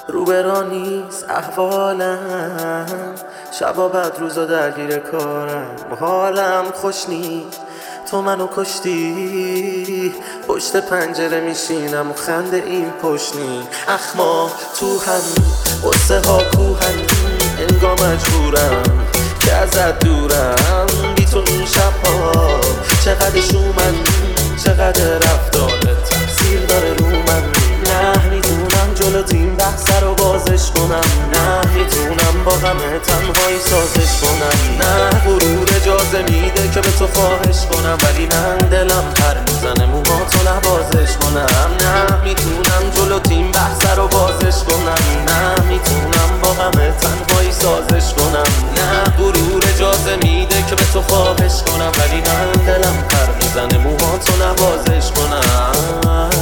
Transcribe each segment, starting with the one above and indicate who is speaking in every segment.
Speaker 1: روبرا نیست احوالم، شبا بعد روزا درگیر کارم، حالم خوش نیست. تو منو کشتی، پشت پنجره میشینم و خنده این پشنی. اخما تو هم قصه ها کوهن، انگار مجبورم که ازت دورم. بی تو این شبها چقدر شومن، چقدر رفتارت تاثیر داره رو من. نه میتونم جلوت این بحث رو بازش کنم، نه میتونم با غم تنهایی سازش کنم. نه غرور اجازه میده که به تو خواهش کنم، ولی من دلم پر میزنه موهاتو نبازش کنم. نه میتونم جلوت این بحث رو بازش کنم، نه میتونم با غم تنهایی سازش کنم. نه غرور اجازه میده که به تو خواهش کنم، ولی من دلم پر میزنه موهاتو نبازش کنم.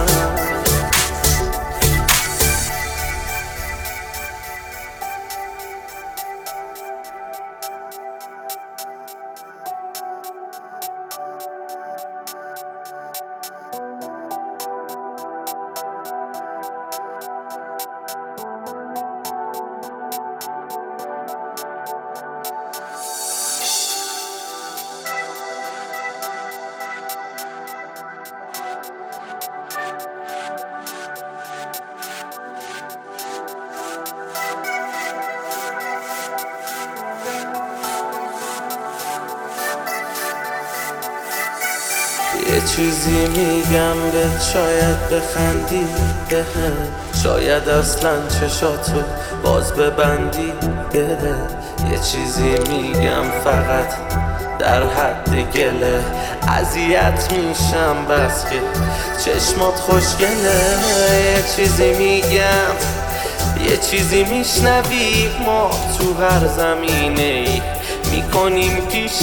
Speaker 1: یه چیزی میگم به شاید بخندی بهم، شاید اصلا چشاتو باز ببندی گله. یه چیزی میگم فقط در حد گله، اذیت میشم بس که چشمات خوشگله. یه چیزی میگم، یه چیزی میشنوی، ما تو هر زمینه ای میکنیم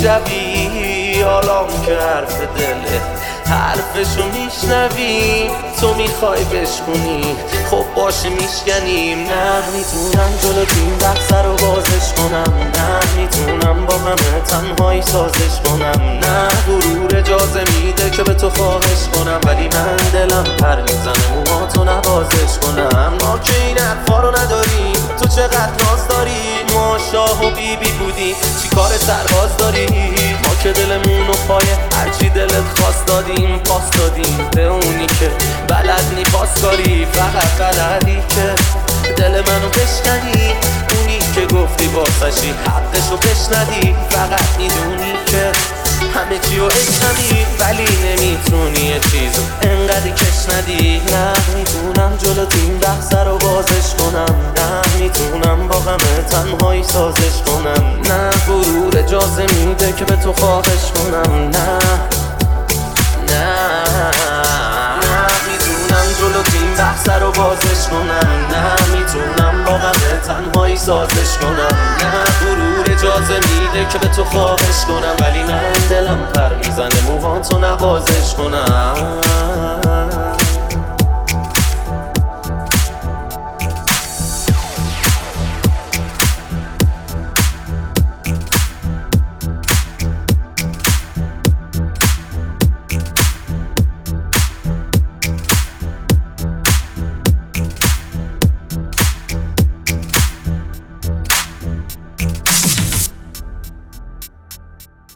Speaker 1: پیشروی. حالا که حرف دله حرفشو میشنویم، تو میخوای بشکنی خب باشه میشکنیم. نه میتونم جلوت این بحث رو بازش کنم، نه میتونم با همه تنهایی سازش کنم. نه غرور اجازه میده که به تو خواهش کنم، ولی من دلم پر میزنه موهاتو نبازش کنم. ما که این حرفا رو نداریم، تو چقدر ناز داری. ما شاه و بیبی بودیم، چی کار سرباز داری؟ ما که دلمون و پای هرچی دلت خواست دادیم، پاس دادیم به اونی که بلد نی پاس کاری. فقط بلدی که دل منو بشکنی، اونی که گفتی باسشی حقشو بشندی. فقط میدونی که همه چی رو اشنمی، ولی نمیتونی یه چیزو انقدر کش ندی. نه میتونم جلوت این بحث رو بازش کنم، نه میتونم با غم تنهایی سازش کنم. نه غرور اجازه میده که به تو خواهش کنم، نه میتونم جلوت این بحث رو بازش کنم، نه میتونم با غم تنهایی سازش کنم. نه غرور اجازه میده که به تو خواهش کنم، ولی من دلم پر میزنه موهاتو نبازش کنم.